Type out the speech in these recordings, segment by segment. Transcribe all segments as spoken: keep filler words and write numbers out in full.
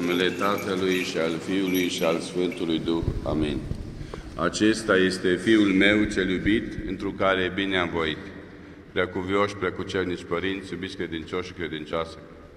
În numele Tatălui și al Fiului și al Sfântului Duh. Amin. Acesta este Fiul meu cel iubit, întru care e bine am voit. Preacuvioși, preacucernici părinți, iubiți credincioși și credincioase.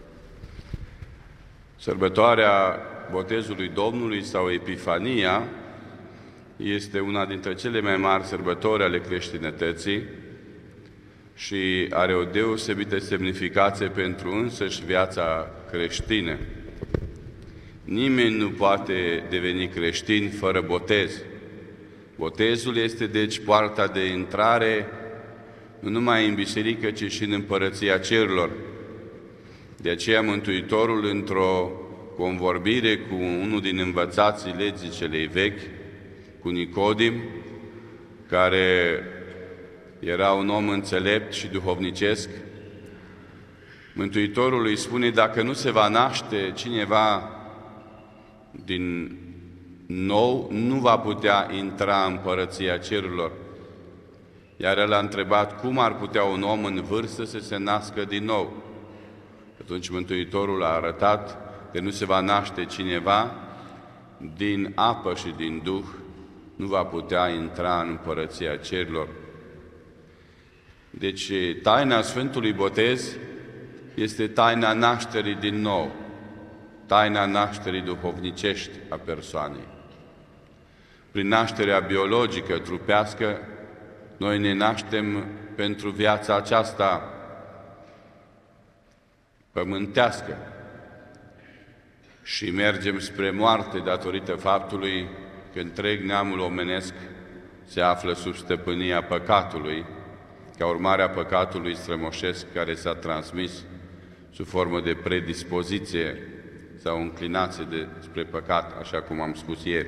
Sărbătoarea Botezului Domnului sau Epifania este una dintre cele mai mari sărbători ale creștinătății și are o deosebită semnificație pentru însăși viața creștină. Nimeni nu poate deveni creștin fără botez. Botezul este deci poarta de intrare nu numai în biserică, ci și în împărăția cerurilor. De aceea Mântuitorul, într-o convorbire cu unul din învățații legii celei vechi, cu Nicodim, care era un om înțelept și duhovnicesc, Mântuitorul îi spune: dacă nu se va naște cineva din nou, nu va putea intra în împărăția cerurilor. Iar el a întrebat cum ar putea un om în vârstă să se nască din nou. Atunci Mântuitorul a arătat că nu se va naște cineva din apă și din Duh, nu va putea intra în împărăția cerurilor. Deci taina Sfântului Botez este taina nașterii din nou, taina nașterii duhovnicești a persoanei. Prin nașterea biologică, trupească, noi ne naștem pentru viața aceasta pământească și mergem spre moarte datorită faptului că întreg neamul omenesc se află sub stăpânia păcatului, ca urmare a păcatului strămoșesc care s-a transmis sub formă de predispoziție sau înclinație de, spre păcat, așa cum am spus ieri.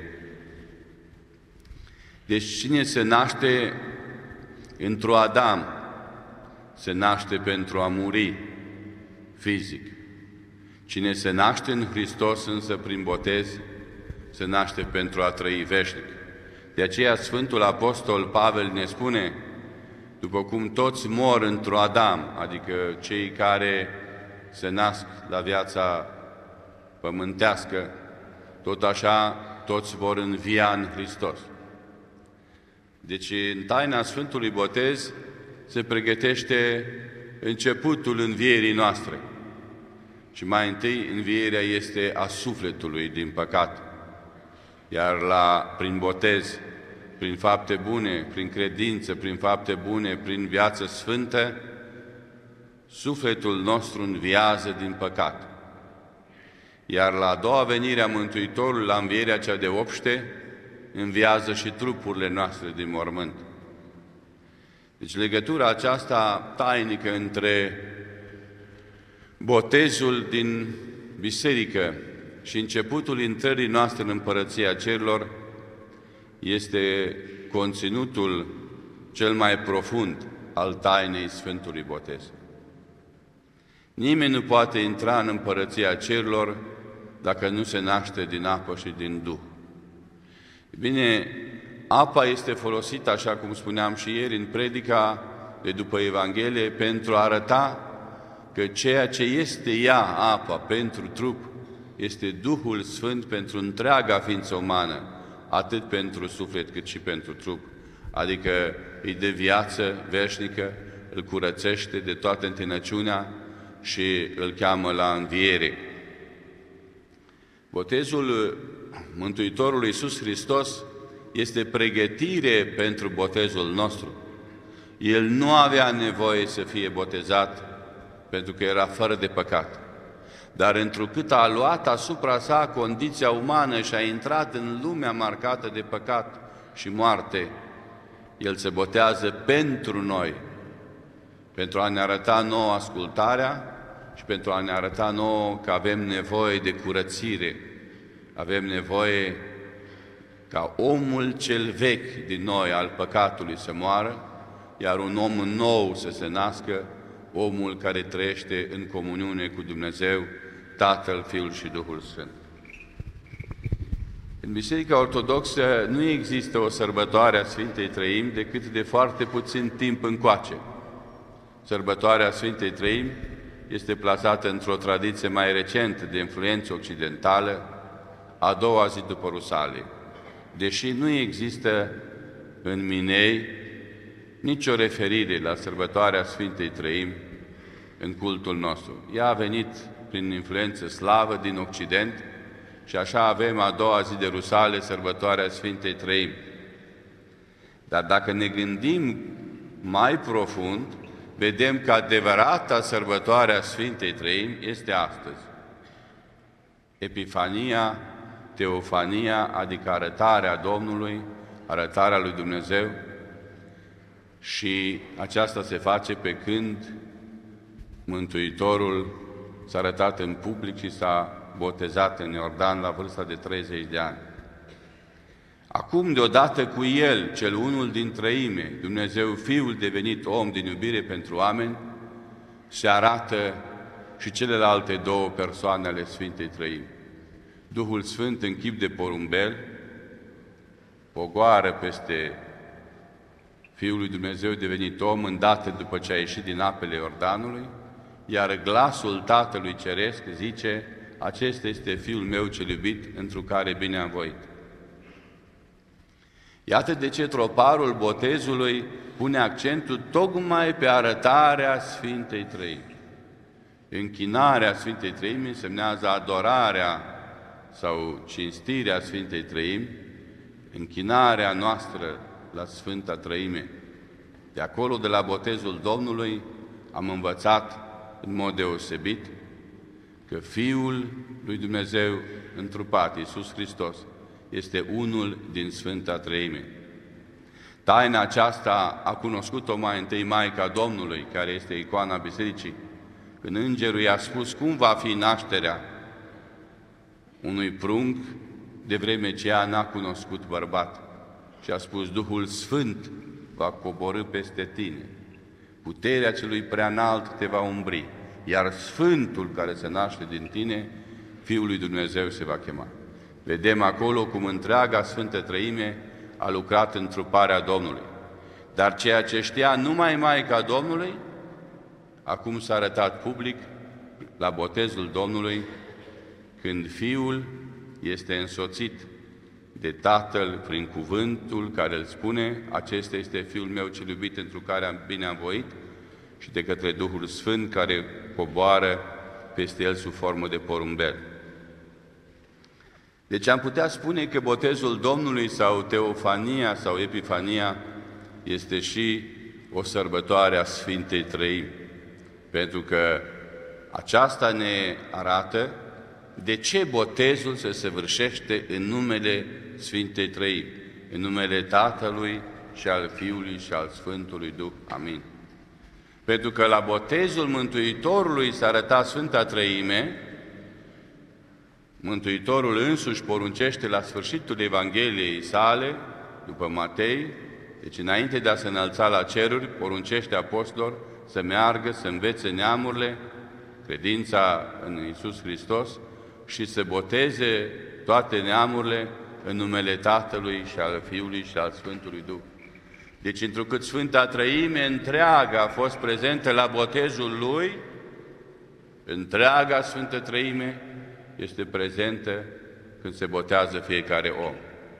Deci cine se naște într-o Adam, se naște pentru a muri fizic. Cine se naște în Hristos însă prin botez, se naște pentru a trăi veșnic. De aceea Sfântul Apostol Pavel ne spune: după cum toți mor într-o Adam, adică cei care se nasc la viața pământească, tot așa toți vor învia în Hristos. Deci în taina Sfântului Botez se pregătește începutul învierii noastre. Și mai întâi învierea este a sufletului din păcat. Iar la, prin botez, prin fapte bune, prin credință, prin fapte bune, prin viață sfântă, sufletul nostru înviază din păcat. Iar la a doua venire a Mântuitorului, la învierea cea de obște, înviază și trupurile noastre din mormânt. Deci legătura aceasta tainică între botezul din biserică și începutul intrării noastre în împărăția cerurilor este conținutul cel mai profund al tainei Sfântului Botez. Nimeni nu poate intra în împărăția cerurilor dacă nu se naște din apă și din Duh. Bine, apa este folosită, așa cum spuneam și ieri în predica de după Evanghelie, pentru a arăta că ceea ce este ea, apa, pentru trup, este Duhul Sfânt pentru întreaga ființă umană, atât pentru suflet cât și pentru trup, adică îi dă viață veșnică, îl curățește de toată întinăciunea și îl cheamă la înviere. Botezul Mântuitorului Iisus Hristos este pregătire pentru botezul nostru. El nu avea nevoie să fie botezat pentru că era fără de păcat. Dar întrucât a luat asupra sa condiția umană și a intrat în lumea marcată de păcat și moarte, El se botează pentru noi, pentru a ne arăta nouă ascultarea și pentru a ne arăta nouă că avem nevoie de curățire, avem nevoie ca omul cel vechi din noi al păcatului să moară, iar un om nou să se nască, omul care trăiește în comuniune cu Dumnezeu, Tatăl, Fiul și Duhul Sfânt. În Biserica Ortodoxă nu există o sărbătoare a Sfintei Trăimi decât de foarte puțin timp încoace. Sărbătoarea Sfintei Trăimi este plasată într-o tradiție mai recentă de influență occidentală, a doua zi după Rusalii. Deși nu există în Minei nicio referire la sărbătoarea Sfintei Trăimi în cultul nostru. Ea a venit prin influență slavă din Occident și așa avem a doua zi de Rusale, sărbătoarea Sfintei Trăimi. Dar dacă ne gândim mai profund, vedem că adevărata sărbătoare a Sfintei Trăimi este astăzi. Epifania, teofania, adică arătarea Domnului, arătarea lui Dumnezeu, și aceasta se face pe când Mântuitorul s-a arătat în public și s-a botezat în Iordan la vârsta de treizeci de ani. Acum, deodată cu El, cel unul din Trăime, Dumnezeu Fiul devenit om din iubire pentru oameni, se arată și celelalte două persoane ale Sfintei Trăimi. Duhul Sfânt în chip de porumbel pogoară peste Fiul lui Dumnezeu devenit om, îndată după ce a ieșit din apele Iordanului, iar glasul Tatălui Ceresc zice: acesta este Fiul meu cel iubit, întru care bine am voit. Iată de ce troparul botezului pune accentul tocmai pe arătarea Sfintei Trăimi. Închinarea Sfintei Trăimi însemnează adorarea sau cinstirea Sfintei Trăimi, închinarea noastră la Sfânta Trăime. De acolo, de la botezul Domnului, am învățat în mod deosebit că Fiul lui Dumnezeu întrupat, Iisus Hristos, este unul din Sfânta Trăime. Taina aceasta a cunoscut-o mai întâi Maica Domnului, care este icoana Bisericii, când îngerul i-a spus cum va fi nașterea unui prunc, de vreme ce ea n-a cunoscut bărbat. Și a spus: Duhul Sfânt va coborî peste tine, puterea celui preanalt te va umbri, iar Sfântul care se naște din tine, Fiul lui Dumnezeu se va chema. Vedem acolo cum întreaga Sfântă Trăime a lucrat în truparea Domnului. Dar ceea ce știa numai Maica Domnului, acum s-a arătat public la botezul Domnului, când Fiul este însoțit de Tatăl prin cuvântul care îl spune: acesta este Fiul meu cel iubit, întru care am bine am voit, și de către Duhul Sfânt care coboară peste el sub formă de porumbel. Deci am putea spune că botezul Domnului sau teofania sau epifania este și o sărbătoare a Sfintei Trăimi, pentru că aceasta ne arată de ce botezul se săvârșește în numele Sfintei Trăimi, în numele Tatălui și al Fiului și al Sfântului Duh. Amin. Pentru că la botezul Mântuitorului s-a arătat Sfânta Trăime, Mântuitorul însuși poruncește la sfârșitul Evangheliei sale, după Matei, deci înainte de a se înălța la ceruri, poruncește apostolilor să meargă, să învețe neamurile, credința în Iisus Hristos, și să boteze toate neamurile în numele Tatălui și al Fiului și al Sfântului Duh. Deci, întrucât Sfânta Trăime întreaga a fost prezentă la botezul Lui, întreaga Sfântă Trăime este prezentă când se botează fiecare om.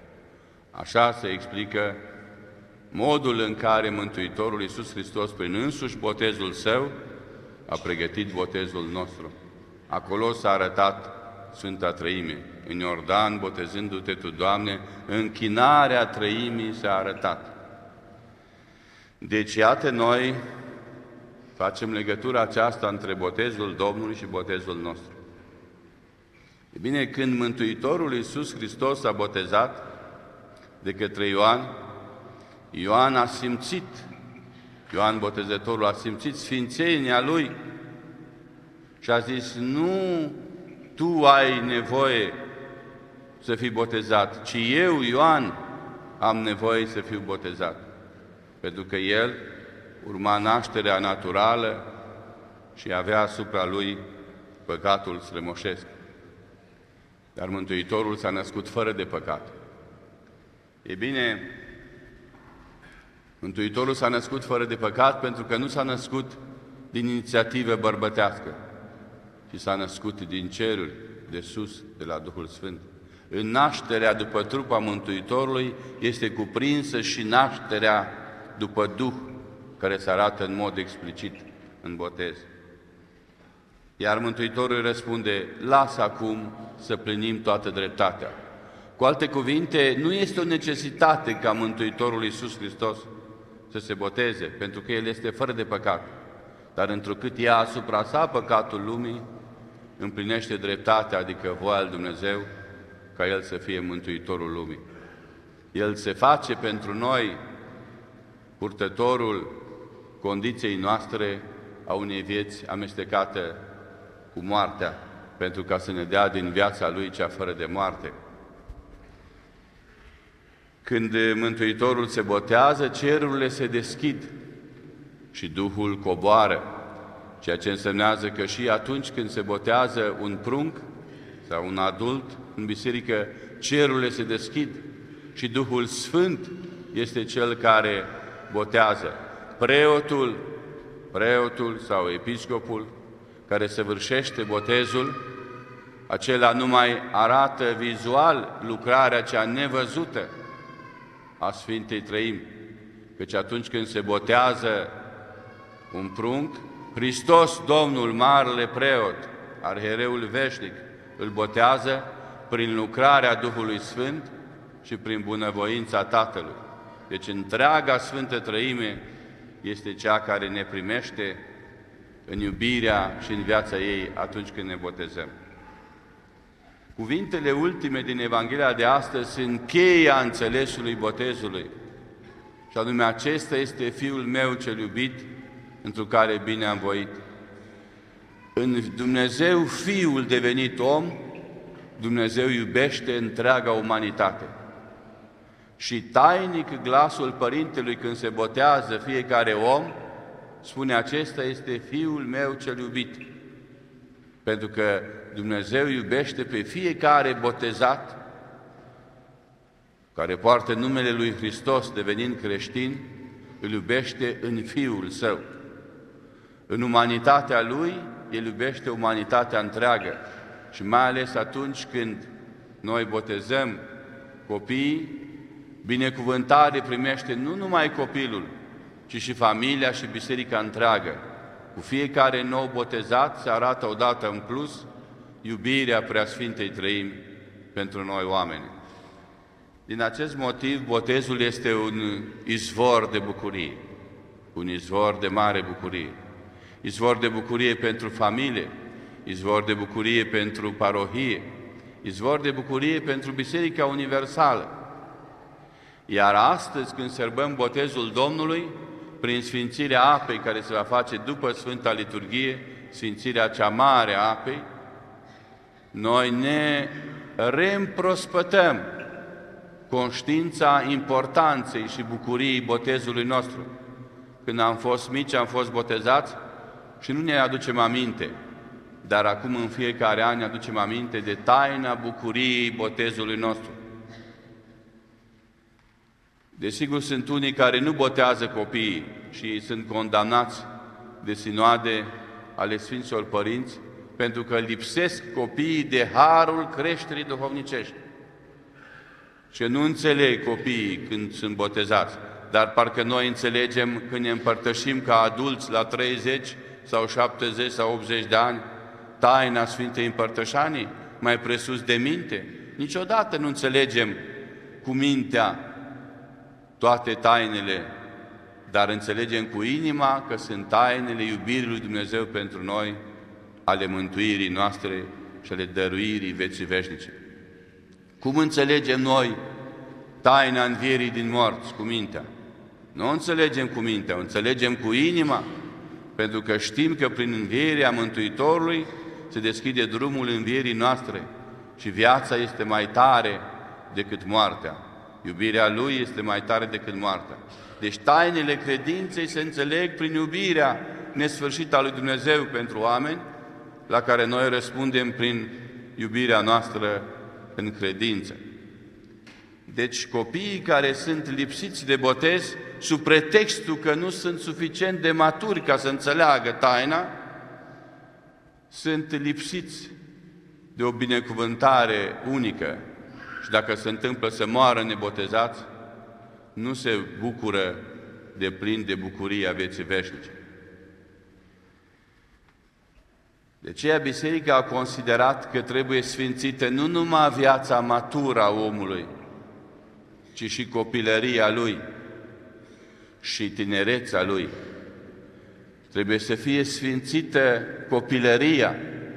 Așa se explică modul în care Mântuitorul Iisus Hristos, prin însuși botezul Său, a pregătit botezul nostru. Acolo s-a arătat Sfânta Trăime. În Iordan, botezându-te Tu, Doamne, închinarea Trăimii s-a arătat. Deci, iată, noi facem legătura aceasta între botezul Domnului și botezul nostru. E bine, când Mântuitorul Iisus Hristos a botezat de către Ioan, Ioan a simțit, Ioan Botezătorul a simțit sfințenia Lui și a zis: nu tu ai nevoie să fii botezat, ci eu, Ioan, am nevoie să fiu botezat. Pentru că el urma nașterea naturală și avea asupra lui păcatul strămoșesc. Dar Mântuitorul s-a născut fără de păcat. E bine, Mântuitorul s-a născut fără de păcat pentru că nu s-a născut din inițiativă bărbătească. și s-a născut din ceruri, de sus, de la Duhul Sfânt. În nașterea după trup a Mântuitorului este cuprinsă și nașterea după Duh, care se arată în mod explicit în botez. Iar Mântuitorul îi răspunde: lasă acum să plinim toată dreptatea. Cu alte cuvinte, nu este o necesitate ca Mântuitorul Iisus Hristos să se boteze, pentru că El este fără de păcat. Dar întrucât ia asupra sa păcatul lumii, împlinește dreptatea, adică voia lui Dumnezeu, ca El să fie Mântuitorul lumii. El se face pentru noi purtătorul condiției noastre a unei vieți amestecate cu moartea, pentru ca să ne dea din viața Lui cea fără de moarte. Când Mântuitorul se botează, cerurile se deschid și Duhul coboară, ceea ce însemnează că și atunci când se botează un prunc sau un adult în biserică, cerurile se deschid și Duhul Sfânt este Cel care botează. Preotul, preotul sau episcopul care săvârșește botezul, acela nu mai arată vizual lucrarea cea nevăzută a Sfintei Trăimi, căci atunci când se botează un prunc, Hristos, Domnul, Marele Preot, Arhiereul Veșnic, îl botează prin lucrarea Duhului Sfânt și prin bunăvoința Tatălui. Deci întreaga Sfântă Trăime este cea care ne primește în iubirea și în viața ei atunci când ne botezăm. Cuvintele ultime din Evanghelia de astăzi sunt cheia înțelesului botezului, și anume: acesta este Fiul meu cel iubit, întru care bine am voit. În Dumnezeu Fiul devenit om, Dumnezeu iubește întreaga umanitate. Și tainic glasul Părintelui când se botează fiecare om spune: acesta este Fiul meu cel iubit. Pentru că Dumnezeu iubește pe fiecare botezat care poartă numele Lui Hristos devenind creștin, îl iubește în Fiul Său. În umanitatea Lui, El iubește umanitatea întreagă și mai ales atunci când noi botezăm copiii, binecuvântare primește nu numai copilul, ci și familia și biserica întreagă. Cu fiecare nou botezat se arată odată în plus iubirea Preasfintei Trăimi pentru noi oameni. Din acest motiv, botezul este un izvor de bucurie, un izvor de mare bucurie. Izvor de bucurie pentru familie, izvor de bucurie pentru parohie, izvor de bucurie pentru Biserica Universală. Iar astăzi, când sărbăm botezul Domnului, prin sfințirea apei care se va face după Sfânta Liturghie, sfințirea cea mare a apei, noi ne reîmprospătăm conștiința importanței și bucuriei botezului nostru. Când am fost mici, am fost botezați și nu ne aducem aminte, dar acum în fiecare an ne aducem aminte de taina bucuriei botezului nostru. Desigur, sunt unii care nu botează copiii și sunt condamnați de sinoade ale Sfinților Părinți pentru că lipsesc copiii de harul creșterii duhovnicești. Și nu înțeleg copiii când sunt botezați, dar parcă noi înțelegem când ne împărtășim ca adulți la treizeci sau șaptezeci sau optzeci de ani taina Sfintei Împărtășanii, mai presus de minte. Niciodată nu înțelegem cu mintea toate tainele, dar înțelegem cu inima că sunt tainele iubirii lui Dumnezeu pentru noi, ale mântuirii noastre și ale dăruirii vieții veșnice. Cum înțelegem noi taina învierii din morți cu mintea? Nu o înțelegem cu mintea, o înțelegem cu inima, pentru că știm că prin învierea Mântuitorului se deschide drumul învierii noastre și viața este mai tare decât moartea. Iubirea Lui este mai tare decât moartea. Deci tainele credinței se înțeleg prin iubirea nesfârșită a lui Dumnezeu pentru oameni, la care noi răspundem prin iubirea noastră în credință. Deci copiii care sunt lipsiți de botez, sub pretextul că nu sunt suficient de maturi ca să înțeleagă taina, sunt lipsiți de o binecuvântare unică și dacă se întâmplă să moară nebotezați, nu se bucură de plin de bucuria vieții veșnice. De aceea Biserica a considerat că trebuie sfințită nu numai viața matură a omului, ci și copilăria lui și tinerețea lui. Trebuie să fie sfințită copilăria,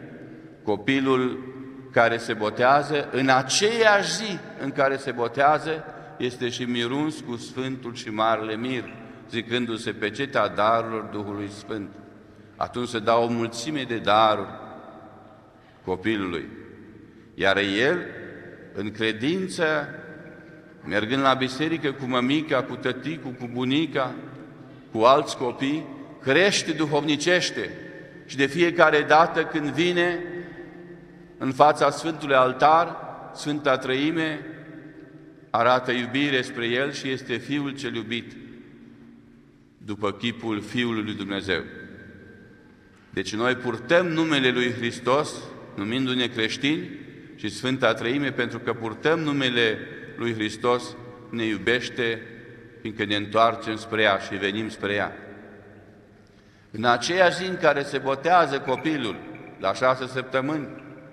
copilul care se botează, în aceeași zi în care se botează, este și miruns cu Sfântul și Marele Mir, zicându-se pecetea darurilor Duhului Sfânt. Atunci se dau o mulțime de daruri copilului. Iar el, în credință, mergând la biserică cu mămica, cu tăticul, cu bunica, cu alți copii, crește duhovnicește și de fiecare dată când vine în fața Sfântului Altar, Sfânta Trăime arată iubire spre el și este Fiul cel iubit, după chipul Fiului lui Dumnezeu. Deci noi purtăm numele lui Hristos, numindu-ne creștini, și Sfânta Trăime, pentru că purtăm numele lui Hristos, ne iubește, fiindcă ne întoarcem spre ea și venim spre ea. În aceea zi în care se botează copilul, la șase săptămâni,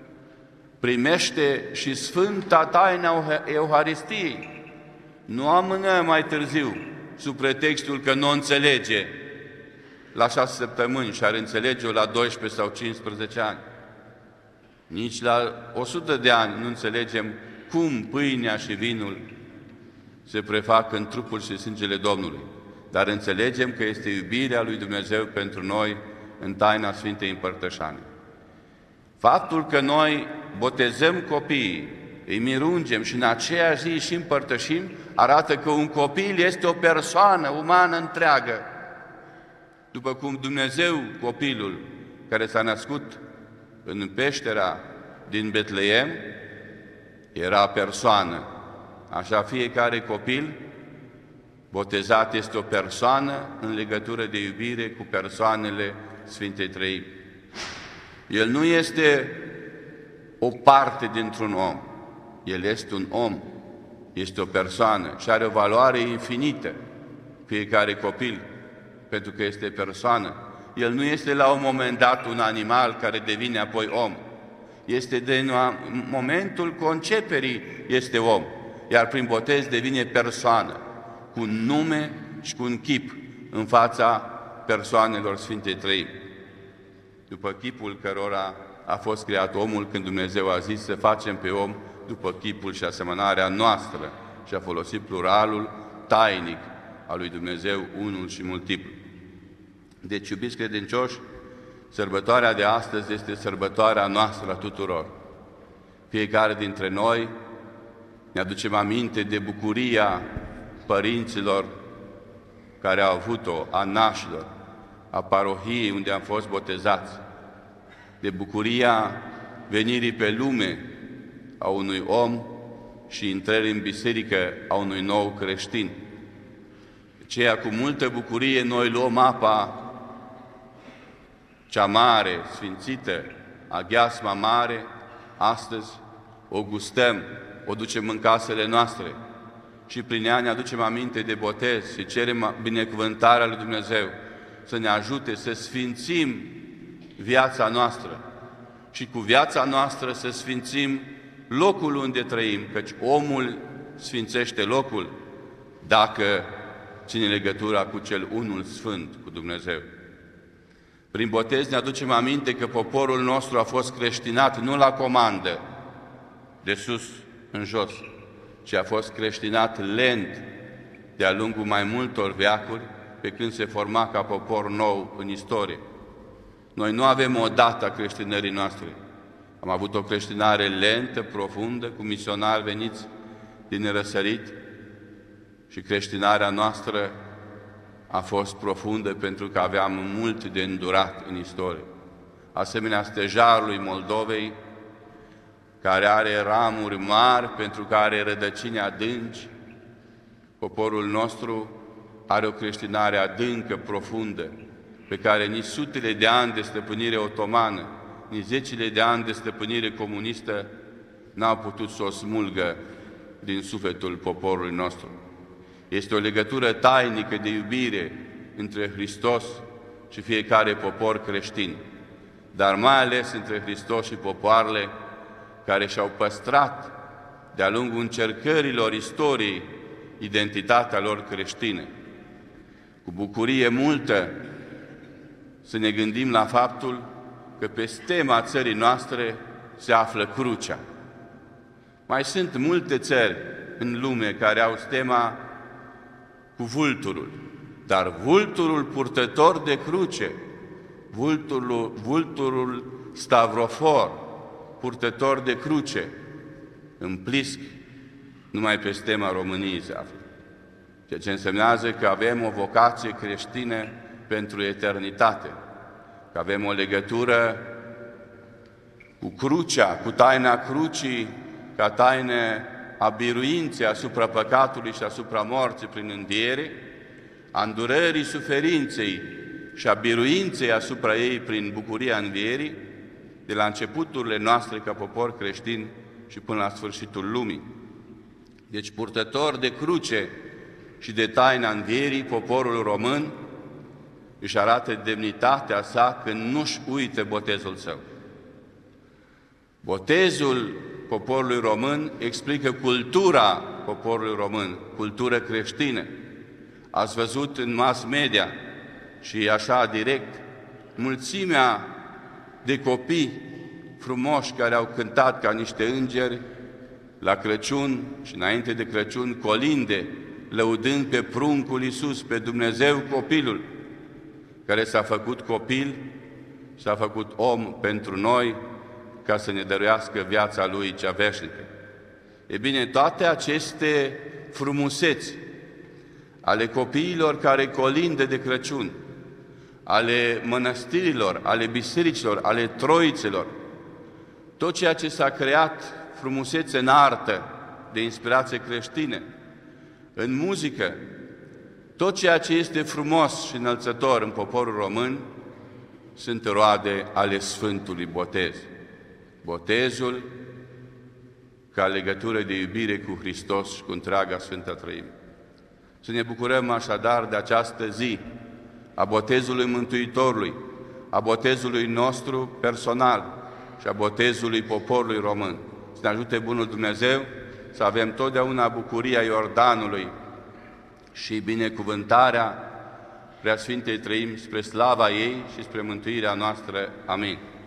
primește și Sfânta Taina Euharistiei. Nu amână mai târziu, sub pretextul că nu înțelege la șase săptămâni și ar înțelege-o la doisprezece sau cincisprezece ani. Nici la o sută de ani nu înțelegem cum pâinea și vinul se prefac în trupul și sângele Domnului. Dar înțelegem că este iubirea lui Dumnezeu pentru noi în taina Sfintei Împărtășanii. Faptul că noi botezăm copiii, îi mirungem și în aceeași zi și împărtășim, arată că un copil este o persoană umană întreagă. După cum Dumnezeu, copilul care s-a născut în peștera din Betleem, era persoană. Așa fiecare copil botezat este o persoană în legătură de iubire cu persoanele Sfintei Trăimi. El nu este o parte dintr-un om. El este un om, este o persoană și are o valoare infinită, fiecare copil, pentru că este persoană. El nu este la un moment dat un animal care devine apoi om. Este de în momentul conceperii este om, iar prin botez devine persoană, cu un nume și cu un chip în fața persoanelor Sfintei Trăimi. După chipul cărora a fost creat omul, când Dumnezeu a zis să facem pe om după chipul și asemănarea noastră și a folosit pluralul tainic al lui Dumnezeu, unul și multiplu. Deci, iubiți credincioși, sărbătoarea de astăzi este sărbătoarea noastră a tuturor. Fiecare dintre noi ne aducem aminte de bucuria părinților care au avut-o, a nașilor, a parohiei unde am fost botezați, de bucuria venirii pe lume a unui om și intrării în biserică a unui nou creștin. De aceea, cu multă bucurie, noi luăm apa cea mare, sfințită, aghiasma mare, astăzi o gustăm, o ducem în casele noastre și prin ea ne aducem aminte de botez și cerem binecuvântarea lui Dumnezeu să ne ajute să sfințim viața noastră și cu viața noastră să sfințim locul unde trăim, căci omul sfințește locul dacă ține legătura cu cel unul sfânt, cu Dumnezeu. Prin botez ne aducem aminte că poporul nostru a fost creștinat nu la comandă, de sus în jos, ci a fost creștinat lent de-a lungul mai multor veacuri, pe când se forma ca popor nou în istorie. Noi nu avem o dată a creștinării noastre. Am avut o creștinare lentă, profundă, cu misionari veniți din răsărit și creștinarea noastră a fost profundă pentru că aveam mult de îndurat în istorie. Asemenea stejarului Moldovei, care are ramuri mari, pentru că are rădăcini adânci, poporul nostru are o creștinare adâncă, profundă, pe care nici sutele de ani de stăpânire otomană nici zecile de ani de stăpânire comunistă n-au putut să o smulgă din sufletul poporului nostru. Este o legătură tainică de iubire între Hristos și fiecare popor creștin, dar mai ales între Hristos și popoarele care și-au păstrat de-a lungul încercărilor istoriei identitatea lor creștină. Cu bucurie multă să ne gândim la faptul că pe stema țării noastre se află crucea. Mai sunt multe țări în lume care au stema cu vulturul, dar vulturul purtător de cruce, vulturul, vulturul stavrofor, purtător de cruce, în Plisc, numai pe stema României se află. Ceea ce însemnează că avem o vocație creștină pentru eternitate, că avem o legătură cu crucea, cu taina crucii, ca taine a biruinței asupra păcatului și asupra morții prin înviere, a îndurării suferinței și a biruinței asupra ei prin bucuria învierii, de la începuturile noastre ca popor creștin și până la sfârșitul lumii. Deci, purtător de cruce și de taina învierii, poporul român își arată demnitatea sa când nu-și uită botezul său. Botezul poporului român explică cultura poporului român, cultură creștină. Ați văzut în mass media și așa direct mulțimea de copii frumoși care au cântat ca niște îngeri la Crăciun și înainte de Crăciun colinde, lăudând pe pruncul Iisus, pe Dumnezeu copilul, care s-a făcut copil, s-a făcut om pentru noi, ca să ne dăruiască viața Lui cea veșnică. E bine, toate aceste frumuseți ale copiilor care colinde de Crăciun, ale mănăstirilor, ale bisericilor, ale troițelor, tot ceea ce s-a creat frumusețe în artă, de inspirație creștină, în muzică, tot ceea ce este frumos și înălțător în poporul român, sunt roade ale Sfântului Botez. Botezul ca legătură de iubire cu Hristos și cu întreaga Sfântă Trăime. Să ne bucurăm așadar de această zi a botezului Mântuitorului, a botezului nostru personal și a botezului poporului român. Să ne ajute Bunul Dumnezeu să avem totdeauna bucuria Iordanului și binecuvântarea Preasfintei Trăimi spre slava ei și spre mântuirea noastră. Amin.